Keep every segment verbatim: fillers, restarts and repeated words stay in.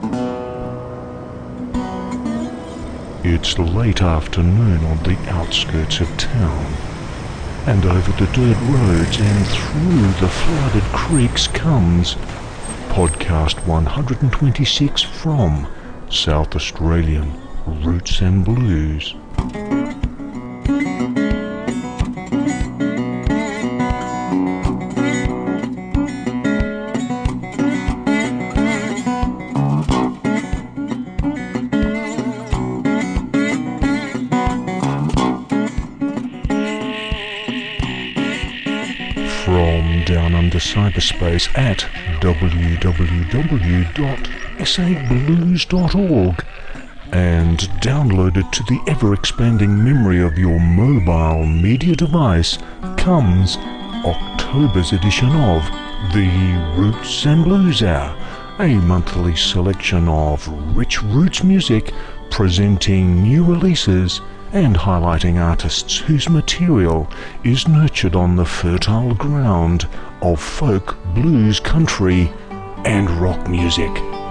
It's late afternoon on the outskirts of town, and over the dirt roads and through the flooded creeks comes podcast one hundred twenty-six from South Australian Roots and Blues. From down under cyberspace at w w w dot s a blues dot org and downloaded to the ever-expanding memory of your mobile media device comes October's edition of the Roots and Blues Hour, a monthly selection of rich roots music presenting new releases and highlighting artists whose material is nurtured on the fertile ground of folk, blues, country, and rock music.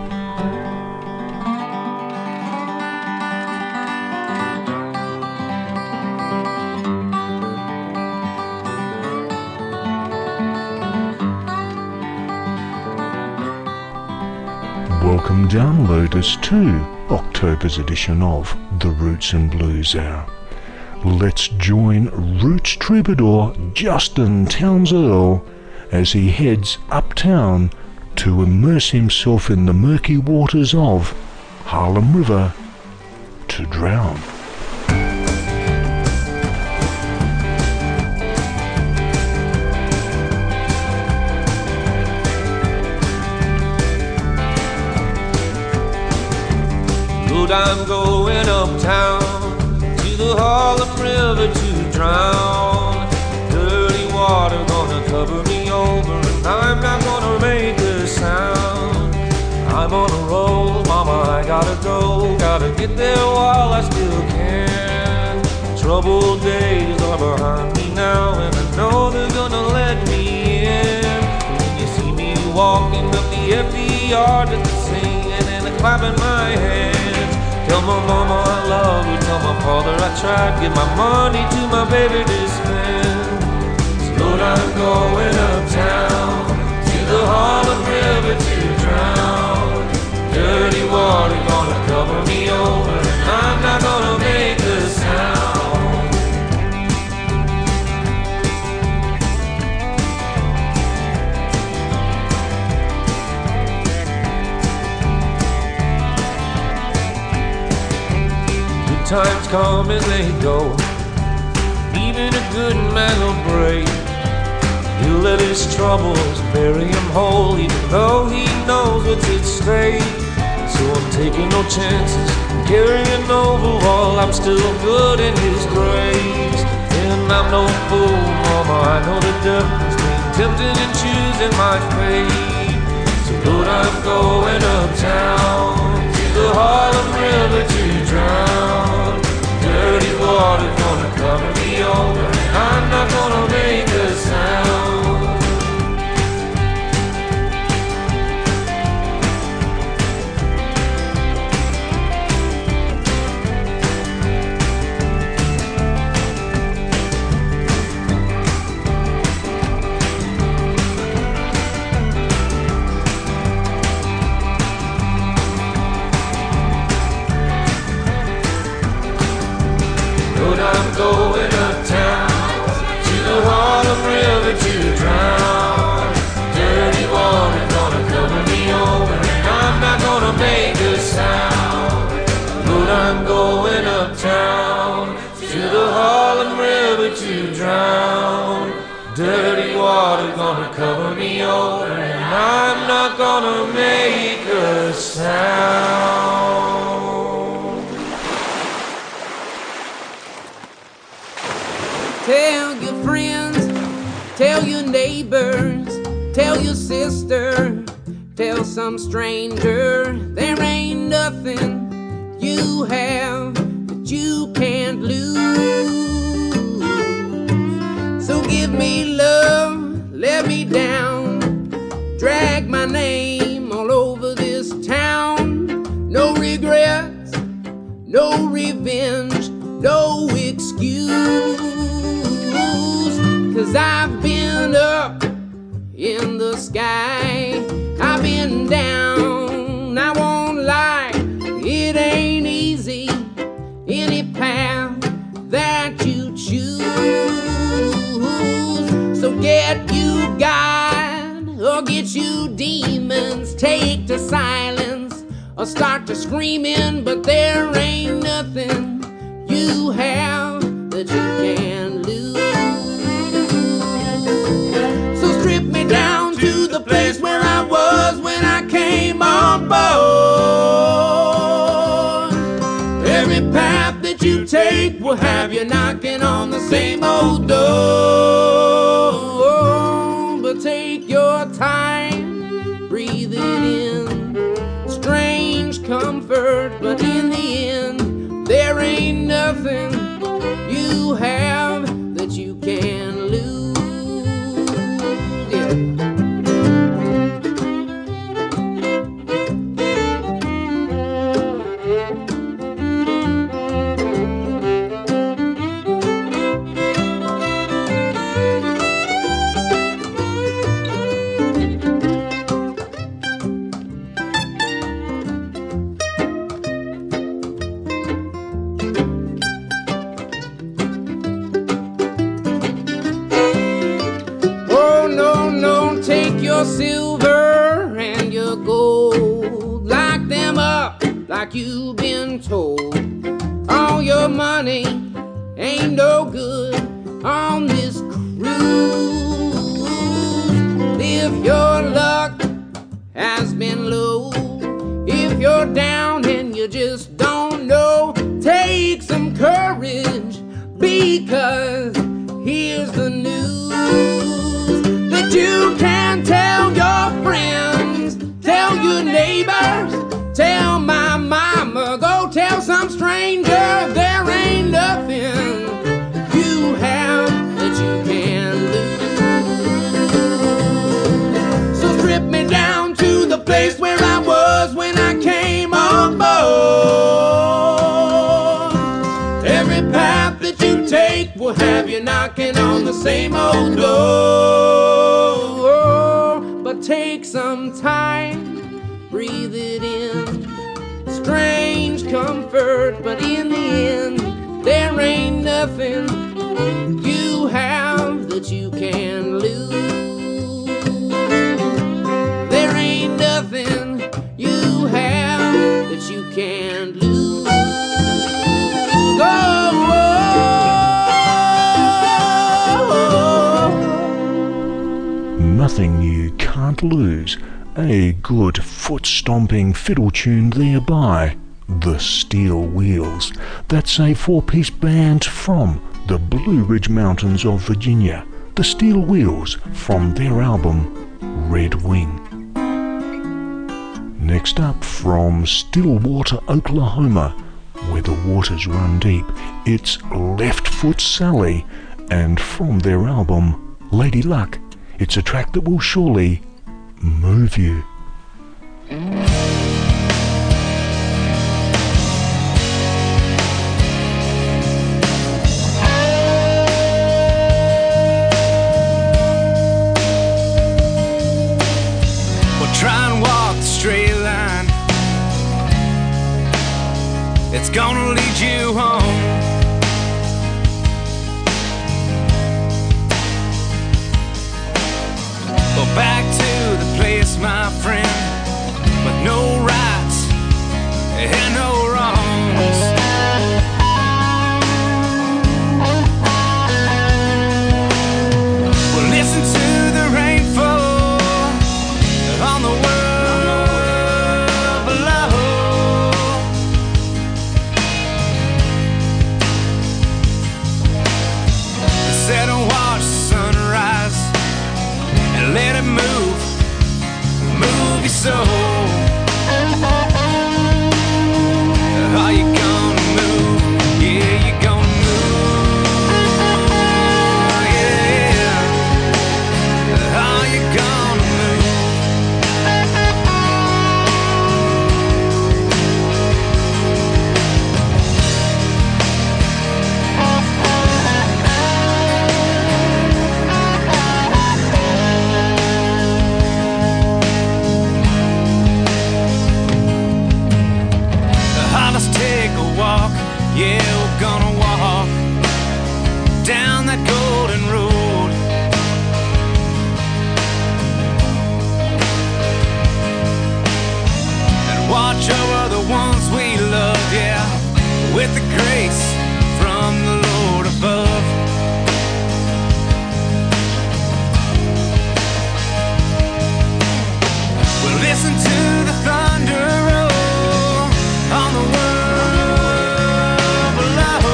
Welcome downloaders to October's edition of the Roots and Blues Hour. Let's join Roots troubadour Justin Townes Earle as he heads uptown to immerse himself in the murky waters of Harlem River to drown. I'm going uptown to the Harlem River to drown. Dirty water gonna cover me over, and I'm not gonna make a sound. I'm on a roll, mama, I gotta go. Gotta get there while I still can. Troubled days are behind me now, and I know they're gonna let me in. When you see me walking up the empty yard just singing and clapping my hands. Tell my mama I love her, tell my father I tried, give my money to my baby to spend. So Lord, I'm going uptown to the Harlem River to drown. Dirty water gonna cover me over, and I'm not gonna make a sound. Times come and they go, even a good man will break. He'll let his troubles bury him whole, even though he knows what's at stake. So I'm taking no chances, carrying over while I'm still good in his grace. And I'm no fool, mama, I know the difference between tempting and choosing my fate. So Lord, I'm going uptown to the Harlem River to drown. Dirty water gonna cover me over, and I'm not gonna make a sound. I'm going uptown to the Harlem River to drown. Dirty water gonna cover me over, and I'm not gonna make a sound. But I'm going uptown to the Harlem River to drown. Dirty water gonna cover me over, and I'm not gonna make a sound. Tell your friends, tell your neighbors, tell your sister, tell some stranger, there ain't nothing you have that you can't lose. So give me love, let me down, drag my name all over this town. no revenge, no excuse. 'Cause I've been up in the sky, I've been down, I won't lie, it ain't easy, any path that you choose. So get you God, or get you demons, take to silence, or start to screaming, but there ain't nothing you have that you can lose. So strip me down to the place where I was when I came on board. Every path that you take will have you knocking on the same old door. But take your time, breathe it in, strange comfort, but in the end, there ain't nothing you have that you can lose. Yeah. Silver and your gold, lock them up like you've been told. All your money ain't no good on this cruise. If your luck has been low, if you're down and you just don't know, take some courage, because here's the news that you can tell your friends, tell your neighbors, tell my mama, go tell some stranger, there ain't nothing you have that you can lose. So strip me down to the place where I was when I came on board. Every path that you take will have you knocking on the same old door. But take some time, breathe it in, strange comfort, but in the end, there ain't nothing you have that you can lose. There ain't nothing you have that you can lose. Oh, nothing you can't lose. A good foot-stomping fiddle tune there by The Steel Wheels. That's a four-piece band from the Blue Ridge Mountains of Virginia. The Steel Wheels from their album Red Wing. Next up, from Stillwater, Oklahoma, where the waters run deep, it's Left Foot Sally, and from their album Lady Luck, it's a track that will surely move you. Well, try and walk the straight line. It's gonna lead you home. Well, back to the place, my friend, with no rights and no wrongs. Well, listen to the rainfall on the world below. Sit and watch the sunrise and let it move, move your soul. Yeah, we're gonna walk down that golden road. And watch over the ones we love, yeah, with the grace from the Lord above. We'll listen to the thunder roll on the world below,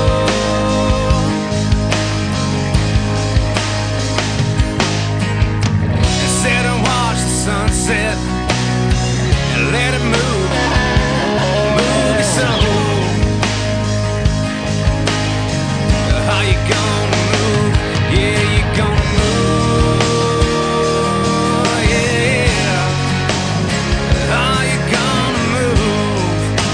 and sit and watch the sunset and let it move, move your soul. How you gonna move? Yeah, you gonna move. Yeah. How you gonna move?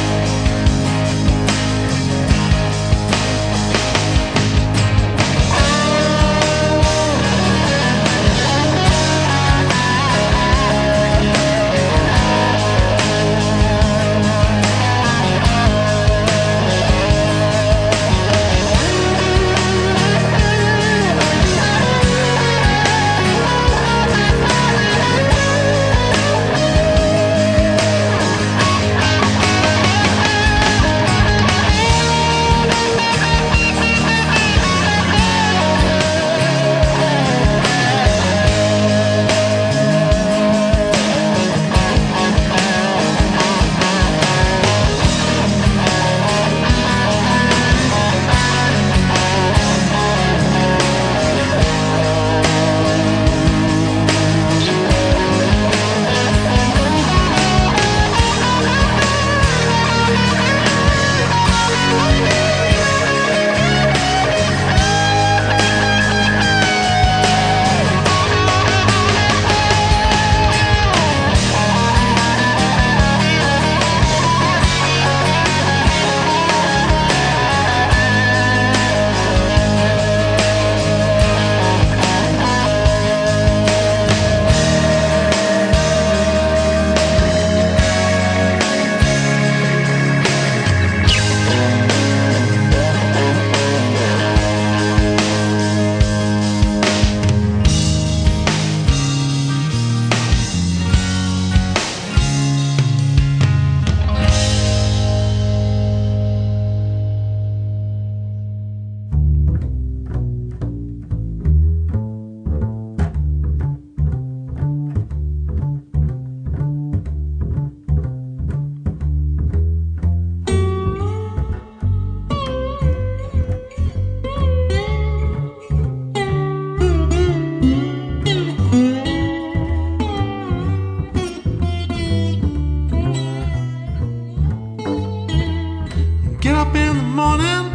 Get up in the morning,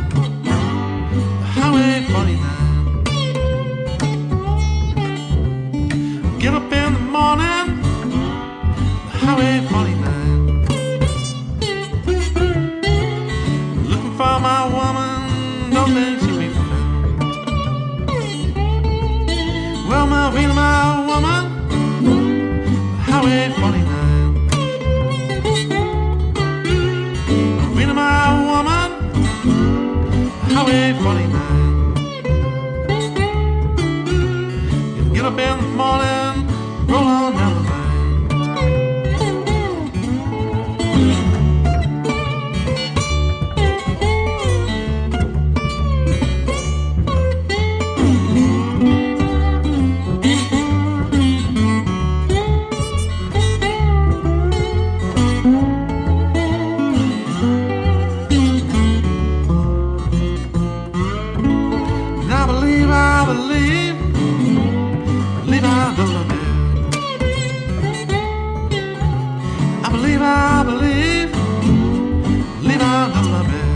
Highway forty-nine. Get up in the morning, Highway forty-nine. Looking for my woman, don't think she'll be found. Well, Malvina, my woman, Highway forty-nine. Malvina, my woman, Highway forty-nine. You get up in the morning, roll on down the line. And I believe, I believe, believe I don't love you. I believe, I believe, believe I don't love you.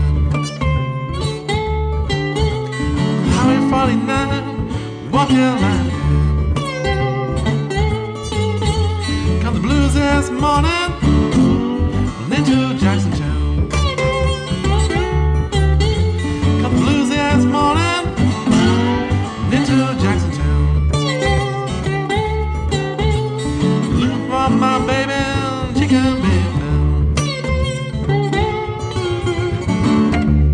Highway forty-nine, walk your line. Come the blues this morning, into Jacksontown. Come the blues this morning, into Jacksontown. Looking for my baby, she can't be found.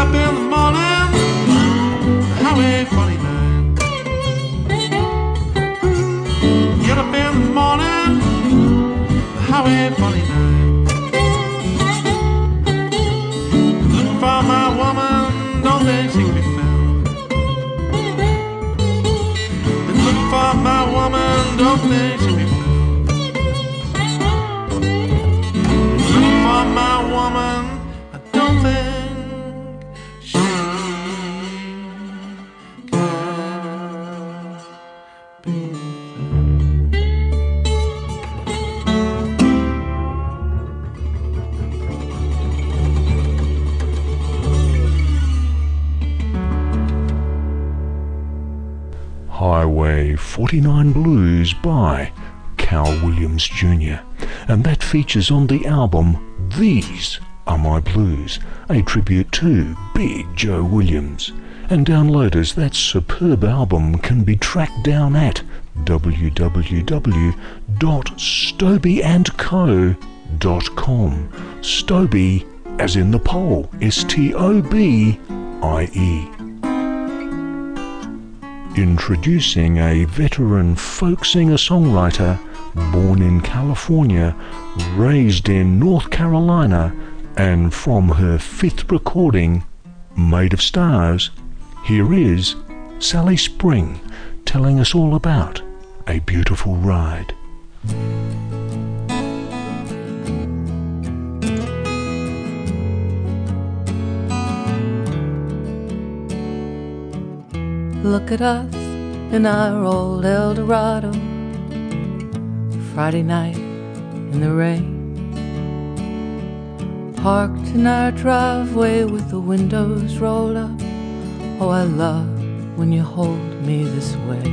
up in the morning, Highway forty-nine. Get up in the morning, Highway forty-nine. Looking for my woman, don't think she can be found. Been looking for my woman, don't think she can be found. Looking for my woman, I don't think she can be found. Highway forty-nine Blues by Cal Williams Junior And that features on the album These Are My Blues, a tribute to Big Joe Williams. And downloaders, that superb album can be tracked down at w w w dot stobie and co dot com. Stobie as in the pole, S T O B I E. Introducing a veteran folk singer-songwriter born in California, raised in North Carolina, and from her fifth recording, Made of Stars, here is Sally Spring telling us all about A Beautiful Ride. Look at us in our old Eldorado, Friday night in the rain, parked in our driveway with the windows rolled up. Oh, I love when you hold me this way.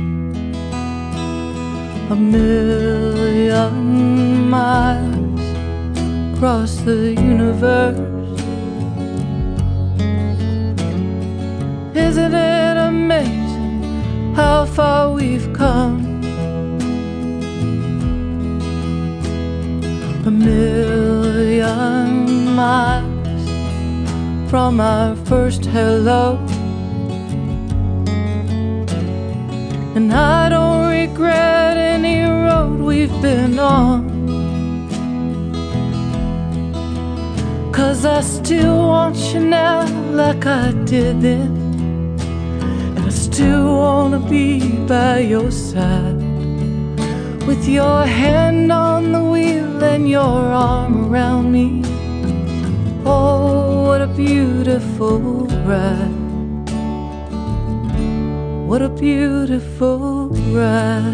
A million miles across the universe. Isn't it amazing how far we've come? A million miles from our first hello, and I don't regret any road we've been on, 'cause I still want you now like I did then. I still wanna be by your side, with your hand on the wheel and your arm around me. Oh, what a beautiful ride. What a beautiful ride.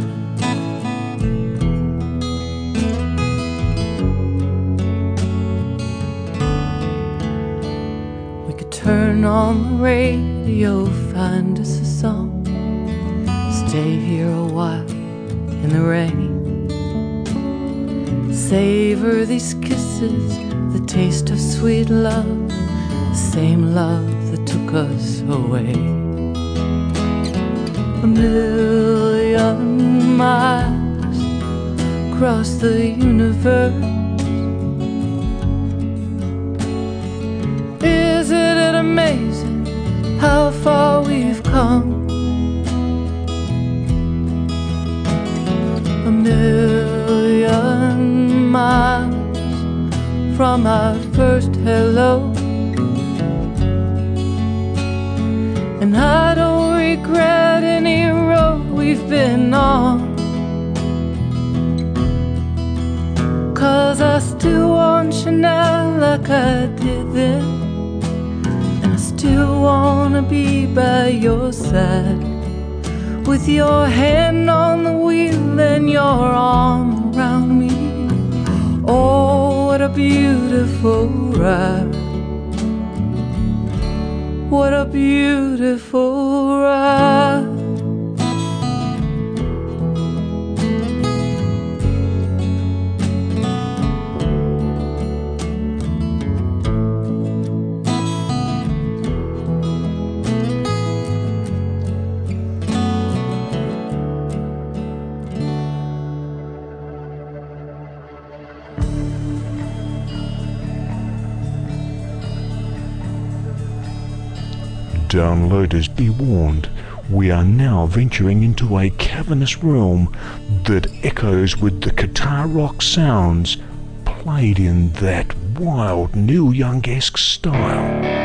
We could turn on the radio, find us a song, stay here a while in the rain, savor these kisses, the taste of sweet love, the same love that took us away. A million miles across the universe. Isn't it amazing how far we've come? A million miles from our first hello, and I don't regret any road we've been on, 'cause I still want you now like I did then, and I still wanna be by your side, with your hand on the wheel and your arm around me. Oh, what a beautiful ride. What a beautiful ride. Downloaders, be warned. We are now venturing into a cavernous realm that echoes with the guitar rock sounds played in that wild Neil Young-esque style.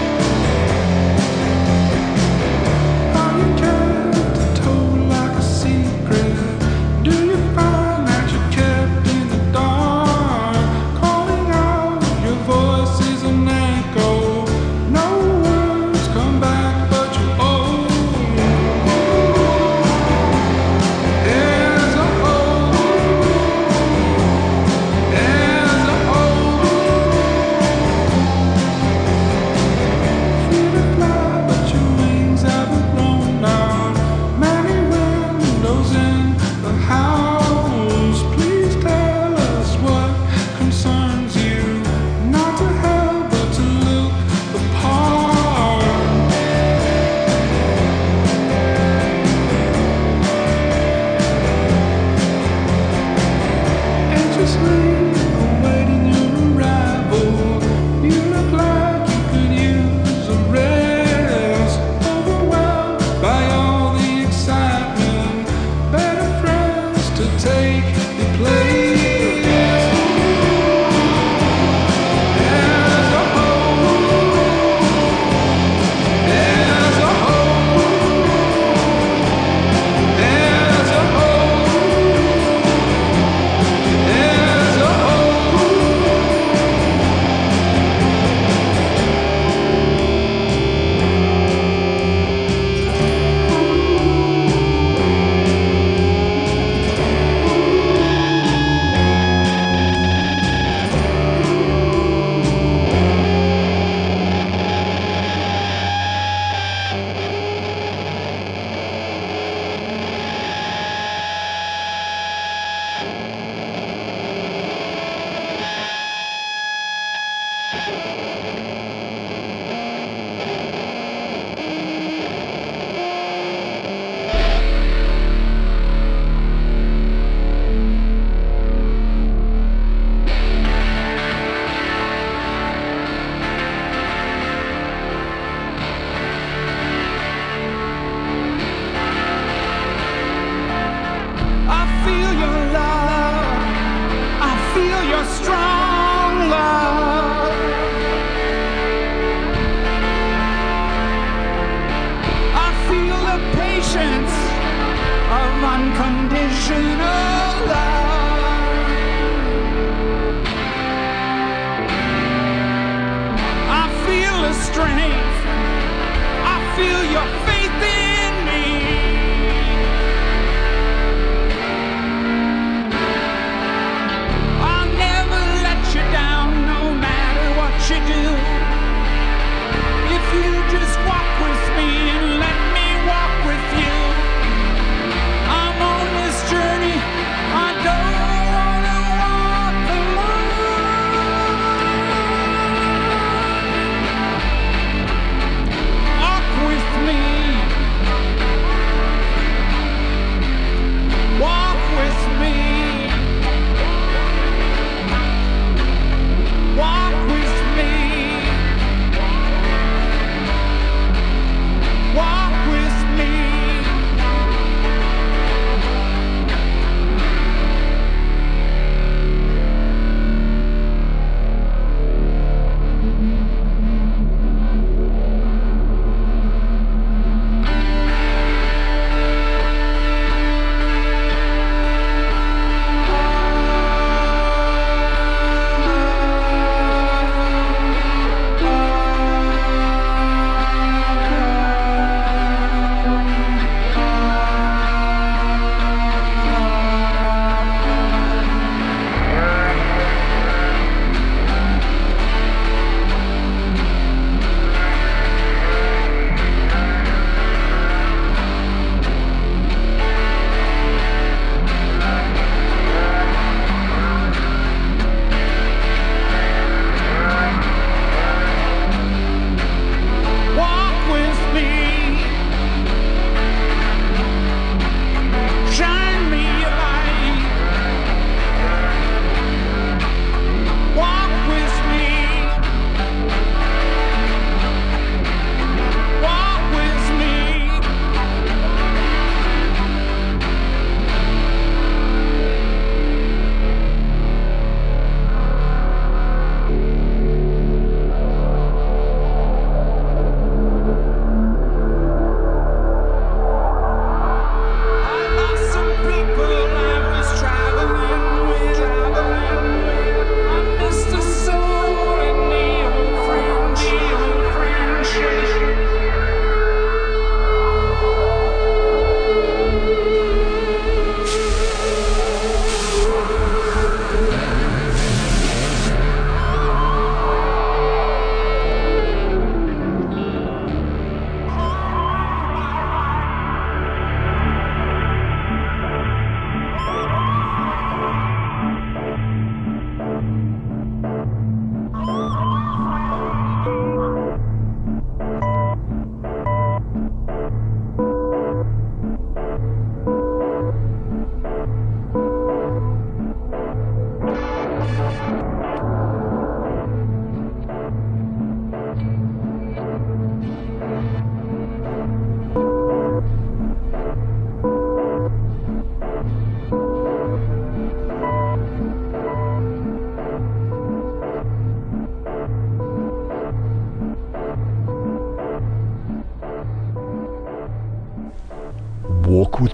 See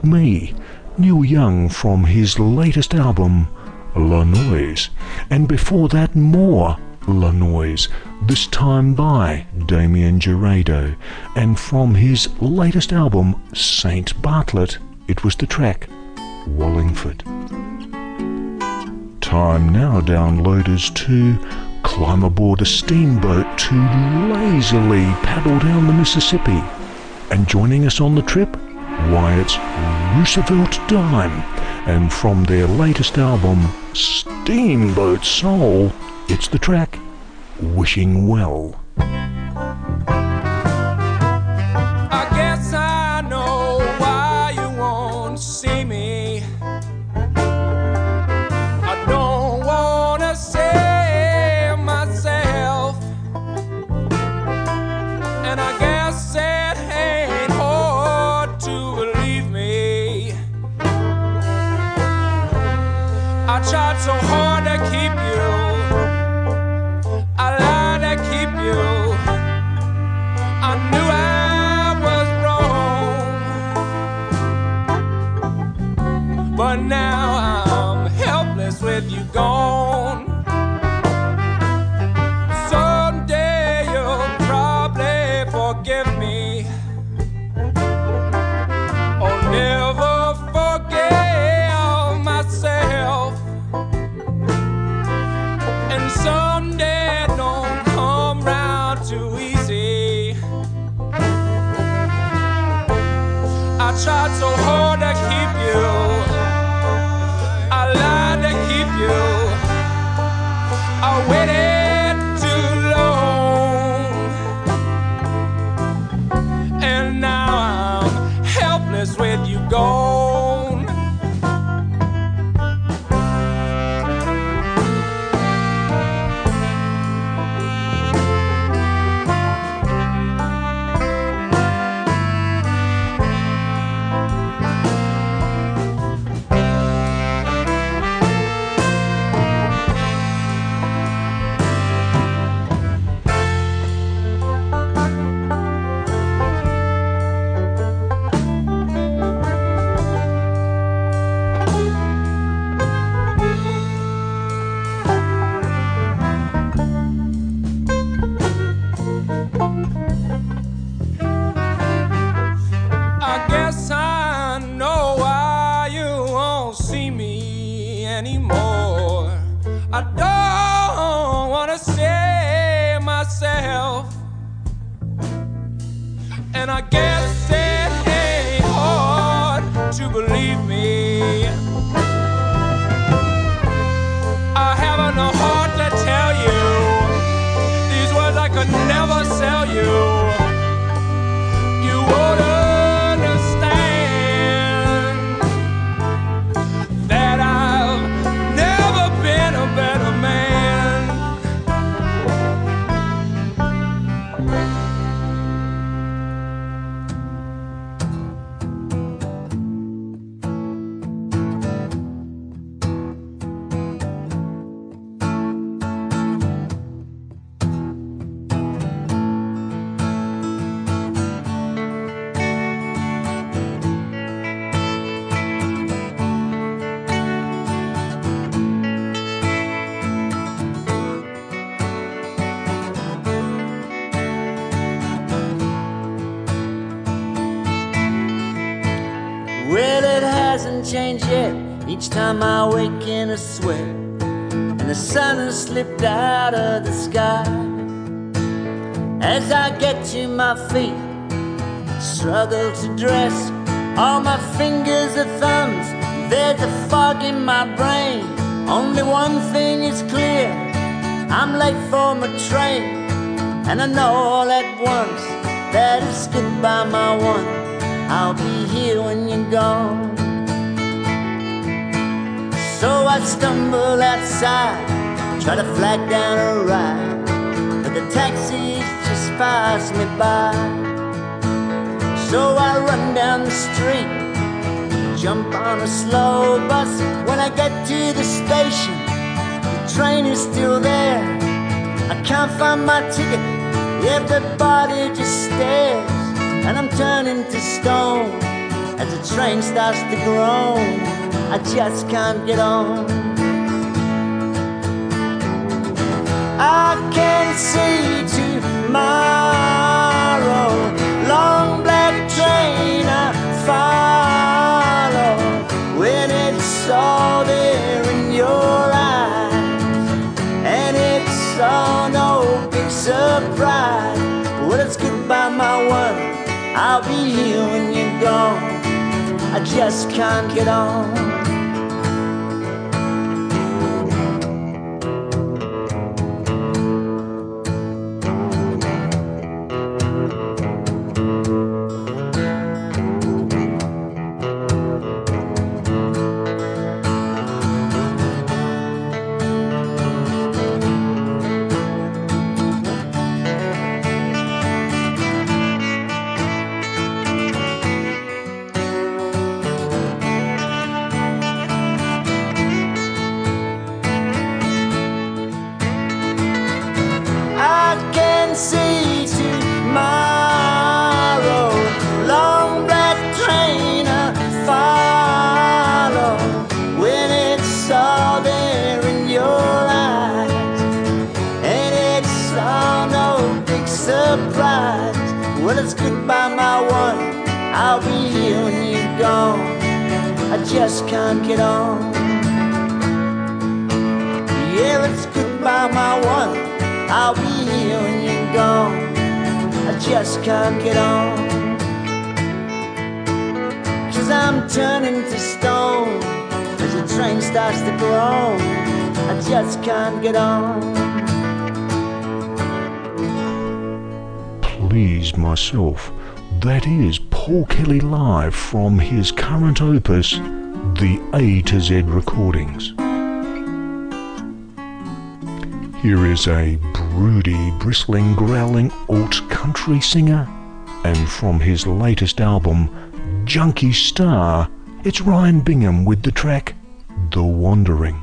Me, Neil Young from his latest album, La Noise. And before that, more La Noise, this time by Damien Gerardo. And from his latest album, Saint Bartlett, it was the track Wallingford. Time now, downloaders, to climb aboard a steamboat to lazily paddle down the Mississippi. And joining us on the trip, why, it's Roosevelt Dime. And from their latest album, Steamboat Soul, it's the track Wishing Well. I guess I know why you won't see me. I don't wanna save myself, and I guess it ain't hard to believe me. I tried so hard to keep you, I lied to keep you, I knew I was wrong, but now I'm helpless with you gone. Someday you'll probably forgive me, or never forgive myself. And someday don't come round too easy. I tried so hard to keep you, I lied to keep you, I waited too long, and now I'm helpless with you gone. I guess I know why you won't see me anymore. I don't wanna save myself, and I guess it ain't hard to believe me. I haven't a heart to tell you these words I could never sell you. You won't understand that I've never been a better man. Well, it hasn't changed yet. Each time I wake in a sweat, and the sun has slipped out of the sky. As I get to my feet, struggle to dress. All my fingers are thumbs, there's a fog in my brain. Only one thing is clear, I'm late for my train. And I know all at once that it's goodbye, my one. I'll be here when you're gone. So I stumble outside, try to flag down a ride, but the taxis just pass me by. So I run down the street, jump on a slow bus. When I get to the station, the train is still there. I can't find my ticket, everybody just stares, and I'm turning to stone. as the train starts to groan. I just can't get on. I can see tomorrow, long black train I follow. When it's all there in your eyes, and it's all no big surprise. Well, it's goodbye, my one, I'll be here when you're gone. I just can't get on. Well, it's goodbye, my one, I'll be here when you're gone. I just can't get on. Yeah, it's goodbye, my one, I'll be here when you're gone. I just can't get on. Cause I'm turning to stone as the train starts to groan. I just can't get on. Please myself, that is Paul Kelly live from his current opus, the A to Z Recordings. Here is a broody, bristling, growling alt country singer, and from his latest album, Junkie Star, it's Ryan Bingham with the track The Wandering.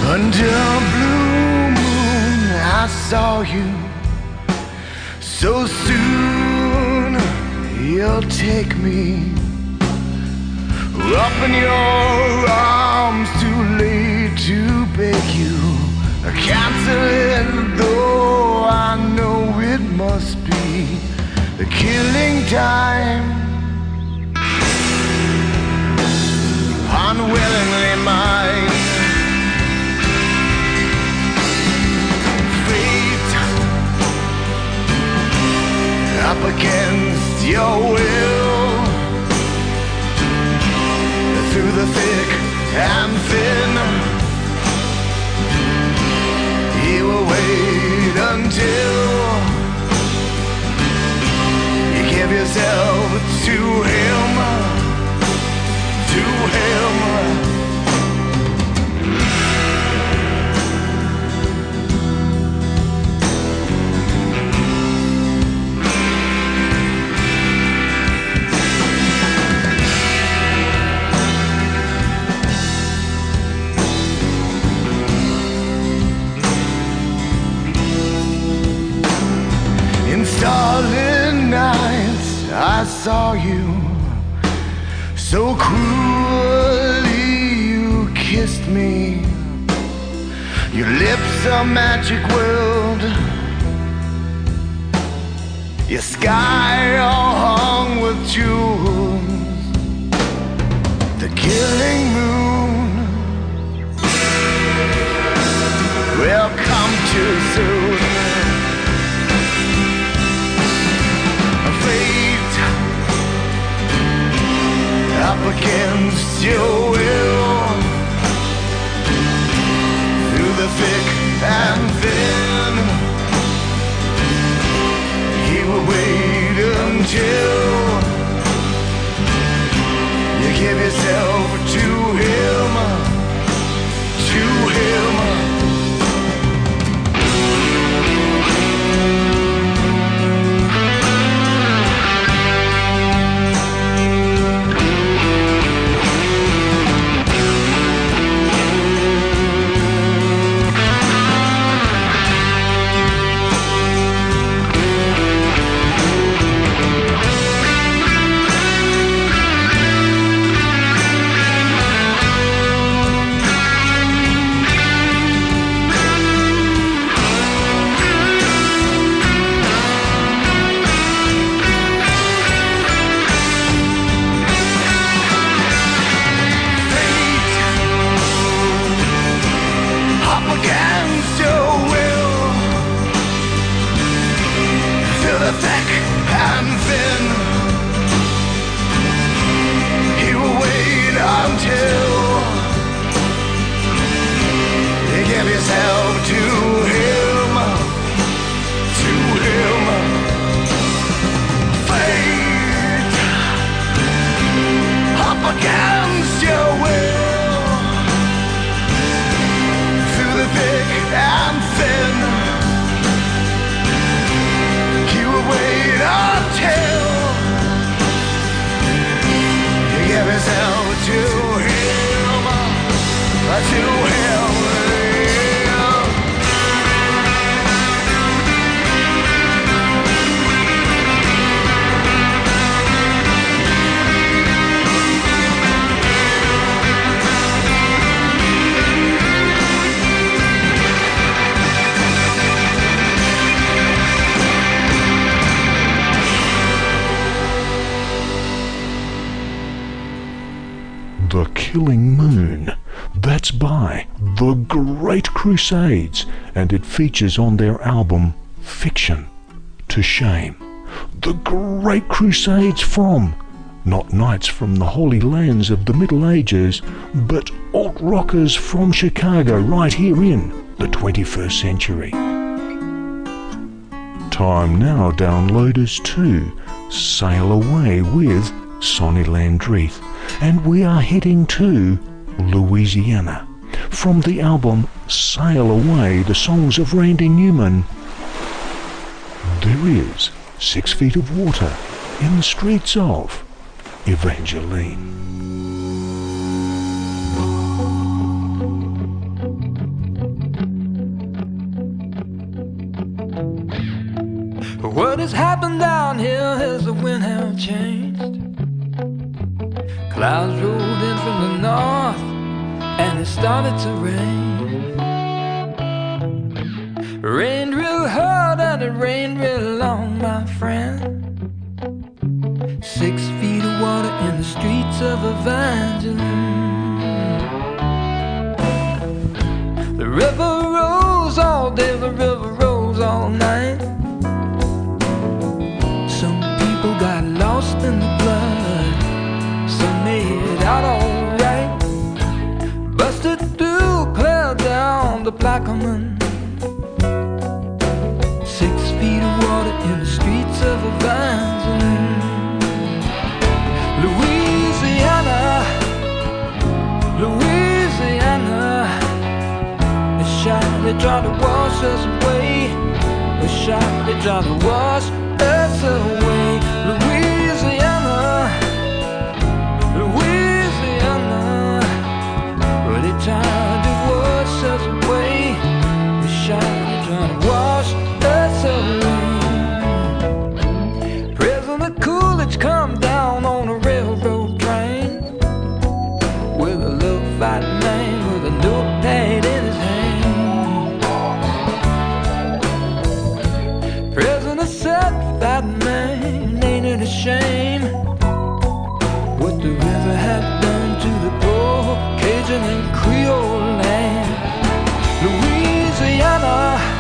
Under a blue moon I saw you. So soon you'll take me up in your arms, too late to beg you. Cancel it, though I know it must be the killing time. Unwillingly mine. Fate up against your will. Through the thick and thin, you will wait until you give yourself to him, to him. Starlit nights I saw you, so cruelly you kissed me. Your lips a magic world, your sky all hung with jewels. The killing moon will come too soon. Up against your will, through the thick and thin, he will wait until you give yourself to him, to him. The Killing Moon. That's by The Great Crusades, and it features on their album Fiction to Shame. The Great Crusades from, not knights from the holy lands of the Middle Ages, but alt-rockers from Chicago right here in the twenty-first century. Time now, downloaders, to sail away with Sonny Landreth, and we are heading to Louisiana. From the album Sail Away, the songs of Randy Newman, there is Six Feet of Water in the Streets of Evangeline. What has happened down here as the wind have changed? Clouds rolled in from the north and it started to rain. Rained real hard and it rained real long, my friend. Six feet of water in the streets of Evangeline. The river rose all day, the river rose all night. Some people got lost in the flood, some made it out alright. Busted through, clear down the Plaquemine. Six feet of water in the streets of Evangeline. Louisiana, Louisiana, the shot they tried to wash us away, the shot they tried to wash us away. Louisiana, Louisiana, well they tried to wash us away, the shot they tried to wash us away. President Coolidge come down on a railroad train with a little fat man with a notepad in his hand. President said, "Fat man, ain't it a shame what the river had done to the poor Cajun and Creole land?" Louisiana,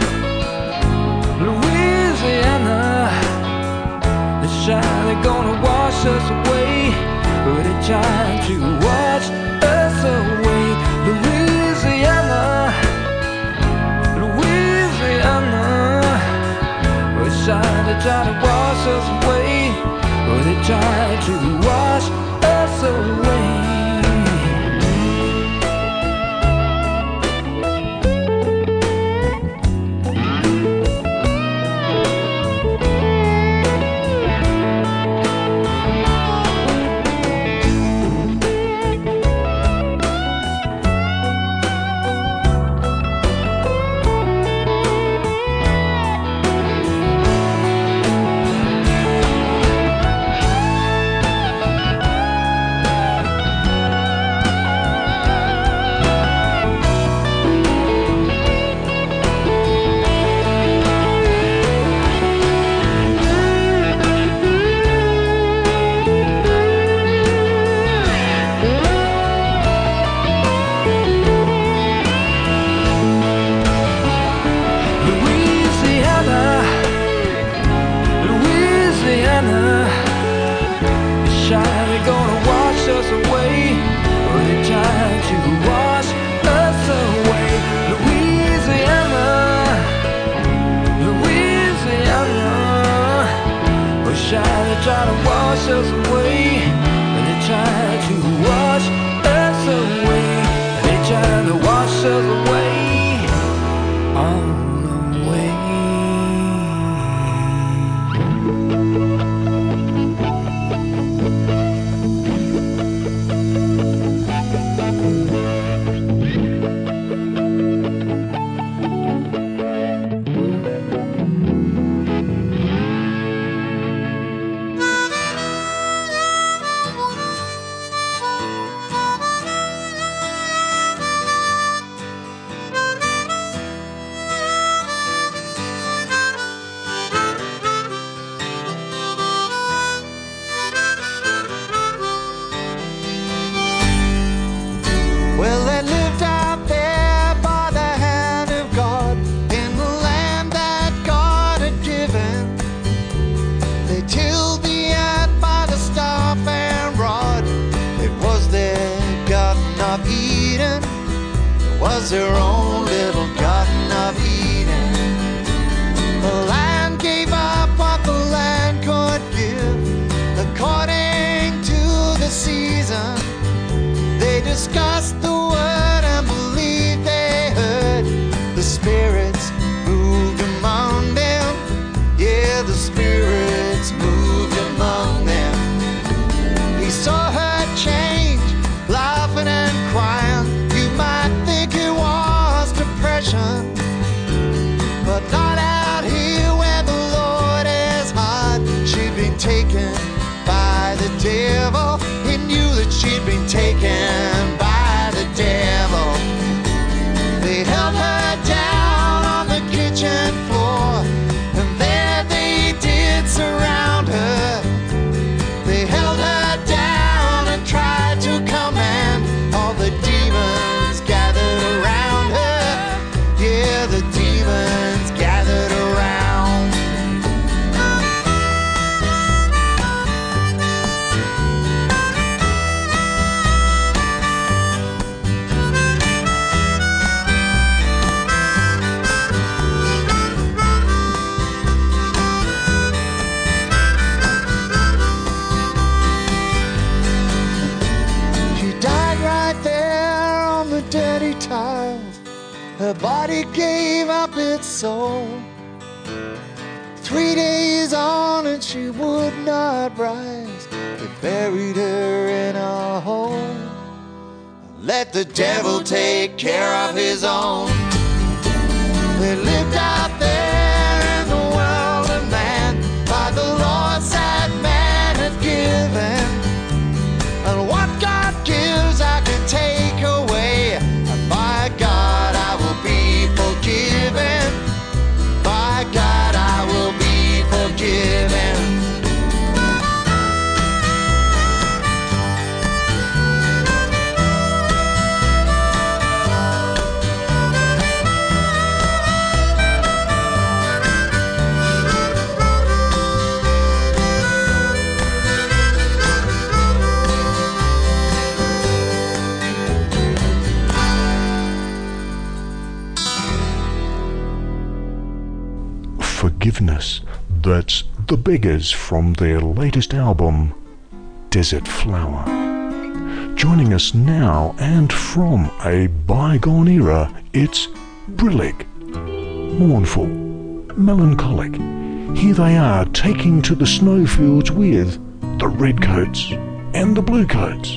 Louisiana, the shine they're gonna wash us away, but they trying to wash us away. Louisiana, Louisiana, the shine they try to wash us away, but they trying to wash us away. Try to wash us away, and they try to wash us away, and they try to wash us away all the way. Their own little garden of Eden. The land gave up what the land could give, according to the season. They discussed the word and believed they heard. The spirits moved among them. Yeah, the spirits moved among them. He saw her change, laughing and crying. You might think it was depression, but not out here where the Lord is They held her down on the kitchen floor, and there they did surround her. They held her down and tried to command all the demons gathered around her. Yeah, the demons gathered around. Dirty tiles, her body gave up its soul. Three days on and she would not rise. They buried her in a hole. Let the devil take care of his own. They lived out there in the world of man, by the laws that man had given. And what God gives I can take away. And by God I will be forgiven. By God I will be forgiven. Forgiveness. That's The Beggars from their latest album, Desert Flower. Joining us now and from a bygone era, it's Brillig. Mournful, melancholic. Here they are taking to the snowfields with the redcoats and the bluecoats.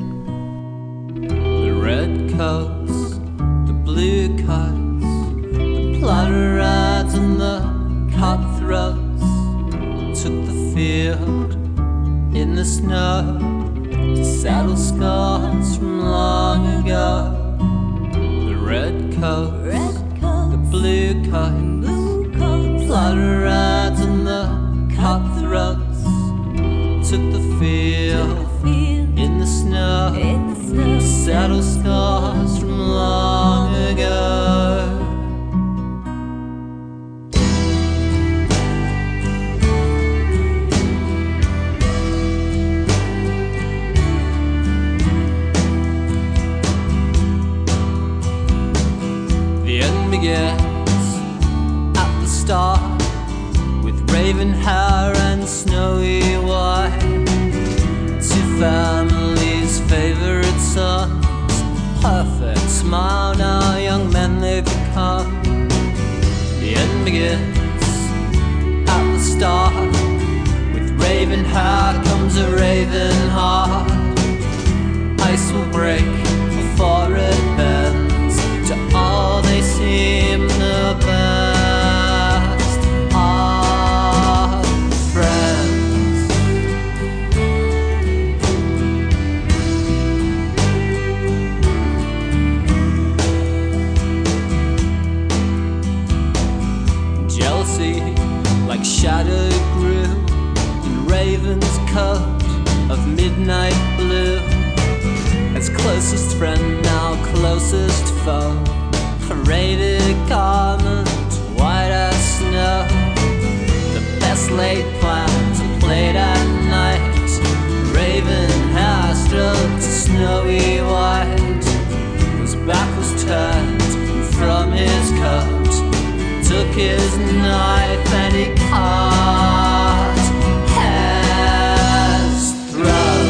The redcoats, the bluecoats, the plotter rides and the cutthroats took the field in the snow to saddle scars from long ago. The redcoats, Red the bluecoats, blue plotter rides and the cutthroats took the field, took the field in the snow, in the snow to saddle scars from long ago. Begins at the start with raven hair and snowy white. Two families' favorite sons, perfect smile now, young men they've become. The end begins at the start with raven hair comes a raven heart. Ice will break before it bends. To all they seem the best of friends. Jealousy like shadow grew in Raven's coat of midnight blue. As closest friend, now closest foe. Paraded garment, white as snow. The best laid plans are played at night. Raven hair stroked snowy white. His back was turned from his coat. Took his knife and he cut his throat.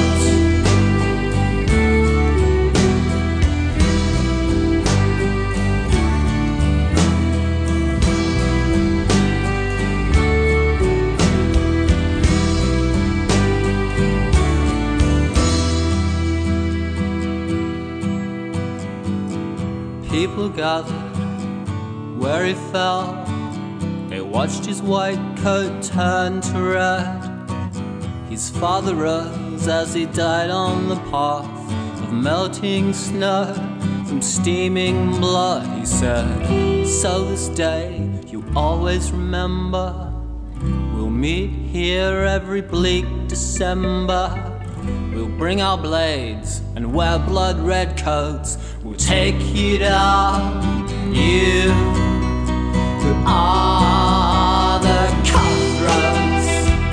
People gathered where he fell. They watched his white coat turn to red. His father rose as he died on the path of melting snow. some steaming blood, he said. So this day you always remember, we'll meet here every bleak December. We'll bring our blades and wear blood-red coats. We'll take you down, you who are the cutthroats.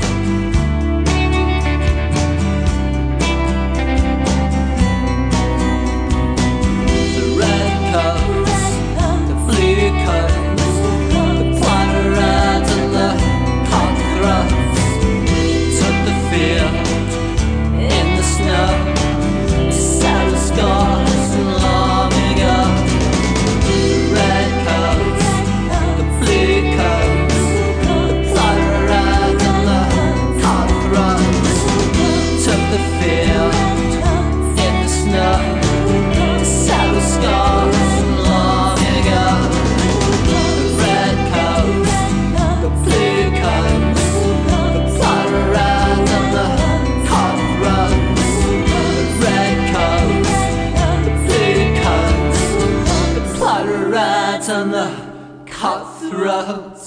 The red coats, the blue coats, the plunderers and the cutthroats took the field in the snow to settle scores and long ago. The red coats, the blue coats, the plunderers and the cutthroats took the field in the snow to settle scores and long ago. The red coats, the blue coats, the plunderers and the cutthroats. The red coats, the blue coats, the plunderers and the cutthroats.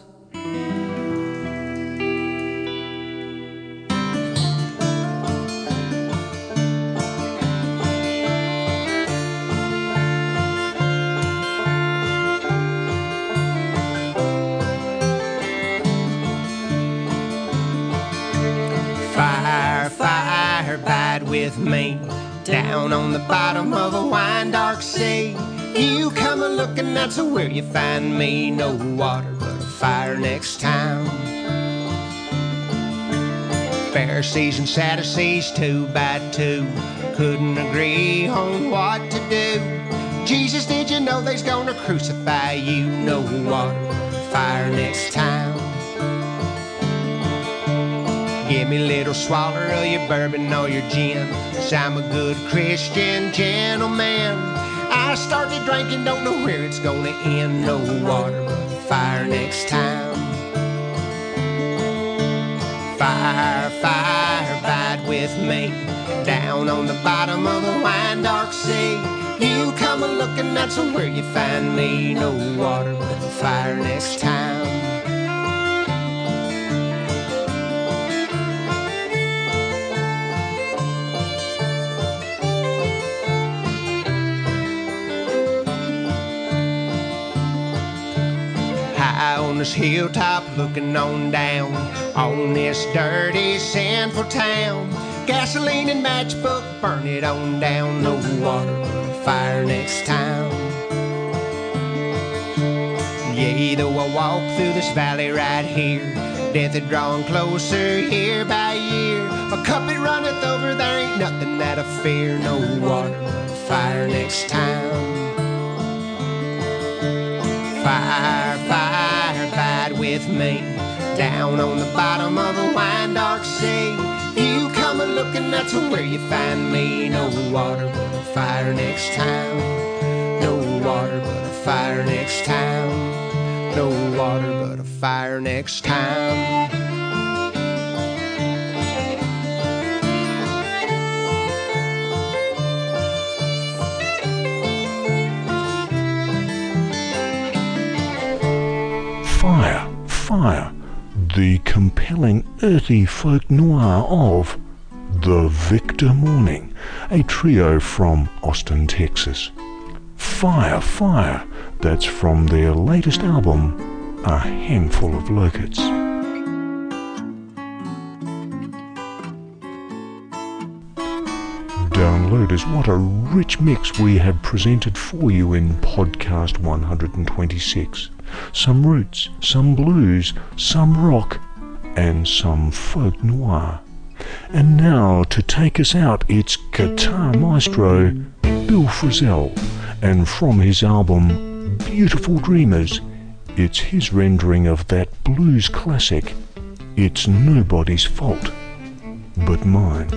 Fire, fire, bide with me down on the bottom of a wine dark sea. You come a looking, that's where you find me. No water but a fire next time. Pharisees and Sadducees, two by two, couldn't agree on what to do. Jesus, did you know they's gonna crucify you? No water but a fire next time. Give me a little swallow of your bourbon or your gin, 'cause I'm a good Christian gentleman. I started drinking, don't know where it's gonna end. No water but fire next time. Fire, fire, bide with me down on the bottom of a wine dark sea. You come a looking, that's where you find me. No water but fire next time. High on this hilltop looking on down on this dirty, sinful town. Gasoline and matchbook, burn it on down. No water but fire next time. Yea, though I walk through this valley right here, death is drawing closer year by year. My cup it runneth over, there ain't nothing that I fear. No water but fire next time. Fire, fire, bide with me down on the bottom of a wine dark sea. You come a looking, that's where you find me. No water but a fire next time. No water but a fire next time. No water but a fire next time. Fire, fire, the compelling earthy folk noir of The Victor Morning, a trio from Austin, Texas. Fire, fire, that's from their latest album, A Handful of Locusts. Downloaders, what a rich mix we have presented for you in podcast one hundred twenty-six. Some roots, some blues, some rock, and some folk noir. And now to take us out, it's guitar maestro Bill Frisell, and from his album Beautiful Dreamers, it's his rendering of that blues classic, It's Nobody's Fault But Mine.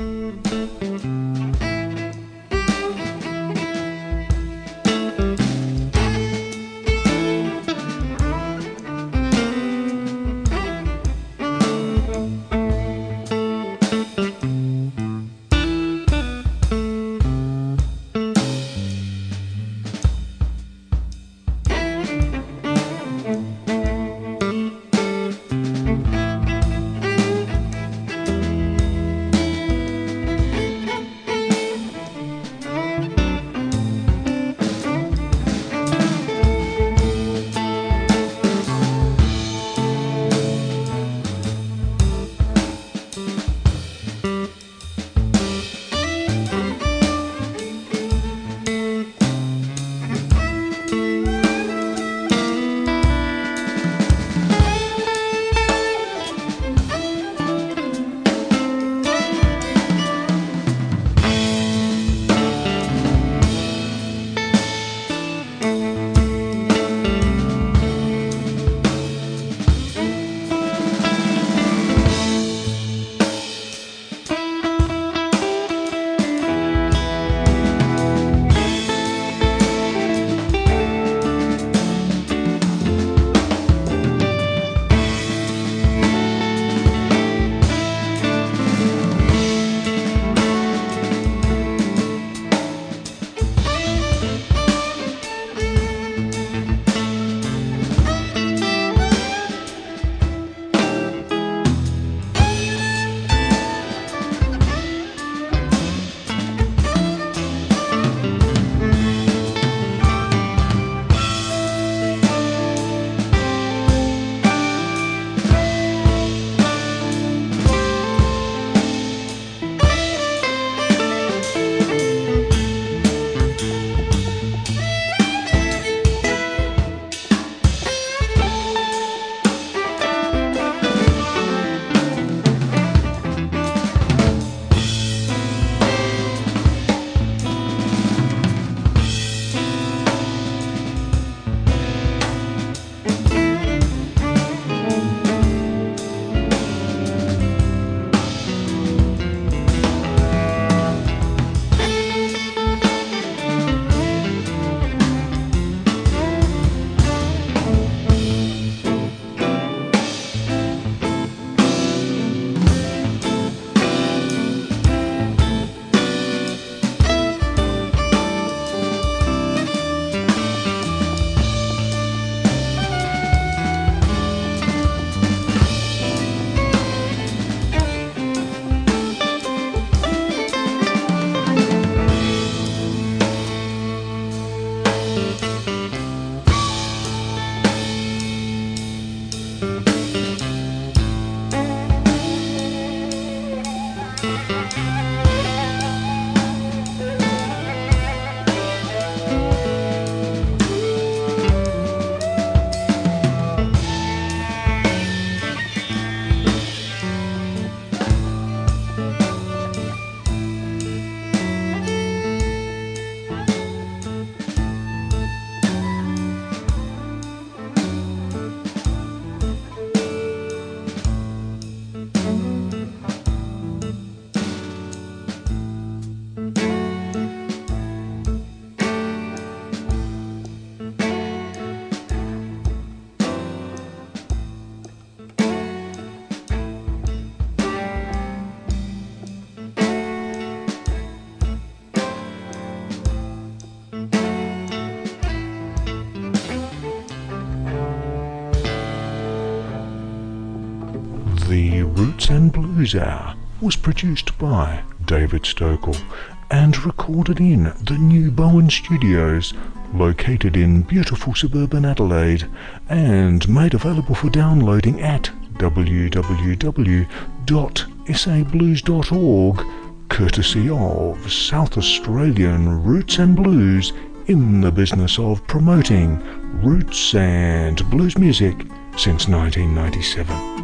The Roots and Blues Hour was produced by David Stokel and recorded in the New Bowen Studios, located in beautiful suburban Adelaide, and made available for downloading at w w w dot s a blues dot org, courtesy of South Australian Roots and Blues, in the business of promoting roots and blues music since nineteen ninety-seven.